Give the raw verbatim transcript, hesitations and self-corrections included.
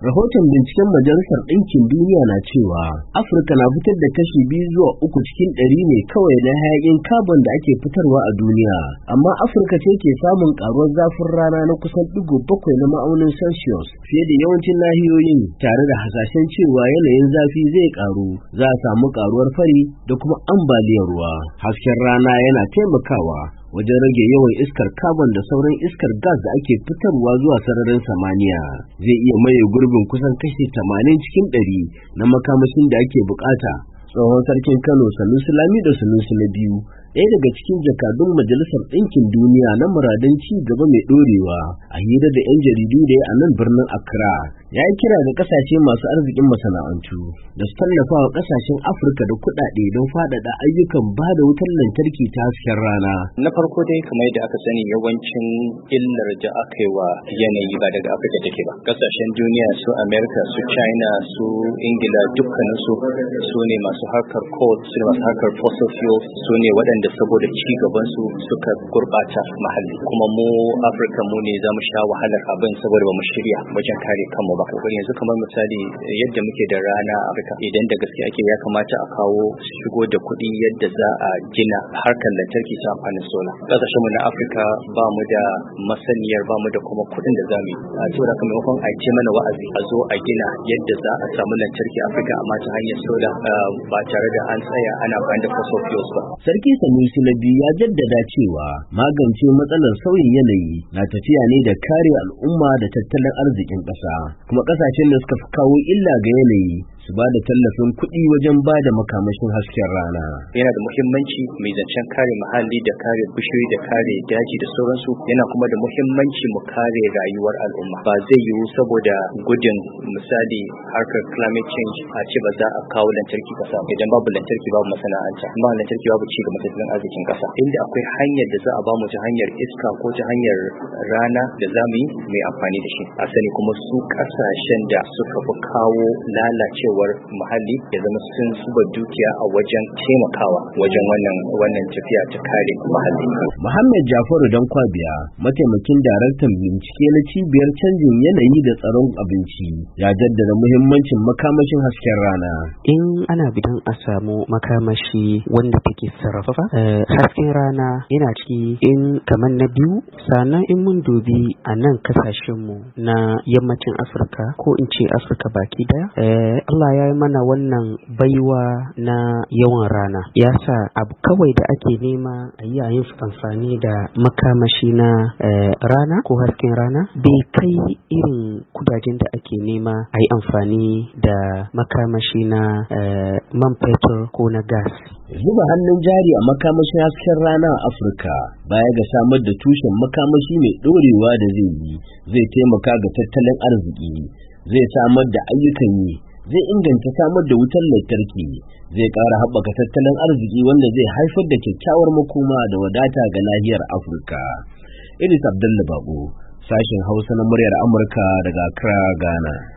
Rahoton binciken Majalisar Ɗinkin Duniya na cewa Afirka na fitar da kashi biyu zuwa uku cikin ɗari ne kawai na hayaƙin carbon da ake fitarwa a duniya, amma Afirka ce ke samun ƙaruwar zafin rana na kusan ɗigo bakwai na ma'aunin Celsius fiye da yawancin nahiyoyin, tare da hasashen cewa yanayin zafi zai ƙaru, za a samu ƙaruwar fari da kuma ambaliyar ruwa. Hasken rana yana taimakawa wajen rage yawan iskar carbon da sauran iskar gas da ake fitarwa zuwa sararin samaniya. Zai iya maye gurbin kusan kashi tamanin cikin ɗari na makamashin da ake bukata. Tsohon sarkin Kano Sanusi Lamido Sanusi na biyu, ɗaya daga cikin jakadun Majalisar Ɗinkin Duniya na muradun ci gaba mai ɗorewa, a hira da 'yan jaridu da ya a nan birnin Accra, ya yi kira ga ƙasashe masu arzikin masana'antu da su tallafa wa ƙasashen Afirka da kuɗaɗe don faɗaɗa ayyukan ba da wutar lantarki ta hasken rana. Na farko dai, kamar yadda aka sani, yawancin illar da aka yi wa yanayi ba daga Afirka take ba. Ƙasashen duniya su Amerika, su China, su Ingila, dukkaninsu su ne masu harkar coal, su ne masu harkar fossil fuels, su ne waɗanda saboda ci gaban su suka gurbata muhalli, kuma mu Afirka mu ne za mu sha wahalar abin saboda ba mu shirya wajen kare kanmu ba. Yanzu kamar misali yadda muke da rana a Afirka, idan da gaske ake ya kamata a kawo shigo da kuɗi yadda za a gina harkar lantarki ta amfanin sola. Ƙasashen mu na Afirka ba mu da masaniyar, ba mu da kuma kuɗin da za mu yi. A saboda haka maimakon a ce mana wa'azi a zo a gina yadda za a samu lantarki a Afirka amma ta hanyar sola ba tare da an tsaya ana amfani da fossil fuels ba. Sarki Sanusi na biyu ya jaddada cewa magance matsalar sauyin yanayi na tafiya ne da kare al'umma da tattalin arzikin ƙasa, kuma ƙasashen da suka fi kawo illa ga yanayi su ba da tallafin kuɗi wajen ba da makamashin hasken rana. Yana da muhimmanci mai zancen kare muhalli da kare bishiyoyi da kare daji da sauransu, yana kuma da muhimmanci mu kare rayuwar al'umma. Ba zai yiwu saboda gudun misali harkar climate change a ce ba za a kawo lantarki ƙasa. Idan babu lantarki babu masana'anta, ba lantarki babu ci gaba tattalin arzikin ƙasa. Inda akwai hanyar da za a bamu ta hanyar iska ko ta hanyar rana da za mu yi mai amfani da shi. A sani kuma su ƙasashen da suka fi kawo lalacewa muhalli ya zama sun zuba dukiya a wajen taimakawa wajen wannan wannan tafiya ta kare muhalli. Muhammad Jafaru Dankwabiya, mataimakin daraktan bincike na cibiyar canjin yanayi da tsaron abinci, ya jaddada muhimmancin makamashin hasken rana. In ana bidan a samu makamashi wanda take sarrafa, uh, hasken rana yana ciki in kamar na biyu. Sannan in mun dubi a nan kasashenmu na yammacin Afirka ko in ce Afirka baki daya, uh, Allah ya yi mana wannan baiwa na yawan rana, ya sa abu kawai da ake nema a yi yin amfani da makamashi na eh, rana ko hasken rana bai kai irin kudajen da ake nema a yi amfani da makamashi na eh, man fetur ko na gas. Zuba hannun jari a makamashin hasken rana a Afirka baya ga samar da tushen makamashi mai ɗorewa da zai yi, zai taimaka ga tattalin arziki, zai samar da ayyukan yi, zai inganta samar da wutar lantarki, zai ƙara haɓaka tattalin arziki wanda zai haifar da kyakkyawar makoma da wadata ga nahiyar Afirka. Idris Abdullah Bako, sashen Hausa na muryar Amurka daga Accra, Ghana.